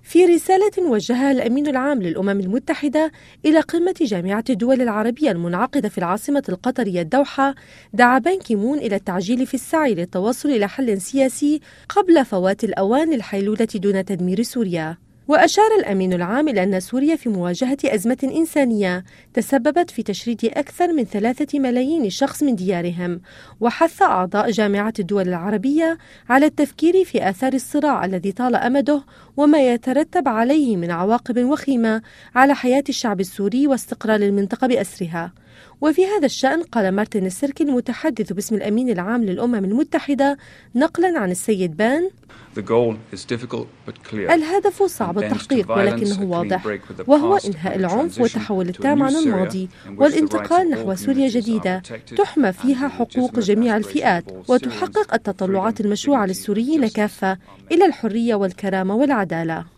في رسالة وجهها الأمين العام للأمم المتحدة إلى قمة جامعة الدول العربية المنعقدة في العاصمة القطرية الدوحة، دعا بان كي مون إلى التعجيل في السعي للتوصل إلى حل سياسي قبل فوات الأوان للحيلولة دون تدمير سوريا. وأشار الأمين العام إلى أن سوريا في مواجهة أزمة إنسانية تسببت في تشريد أكثر من 3 ملايين شخص من ديارهم، وحث أعضاء جامعة الدول العربية على التفكير في آثار الصراع الذي طال أمده وما يترتب عليه من عواقب وخيمة على حياة الشعب السوري واستقرار المنطقة بأسرها. وفي هذا الشأن قال مارتن السركي المتحدث باسم الأمين العام للأمم المتحدة نقلا عن السيد بان: الهدف صعب التحقيق ولكنه واضح، وهو إنهاء العنف والتحول التام عن الماضي والانتقال نحو سوريا جديدة تحمى فيها حقوق جميع الفئات وتحقق التطلعات المشروعة للسوريين كافة إلى الحرية والكرامة والعدالة.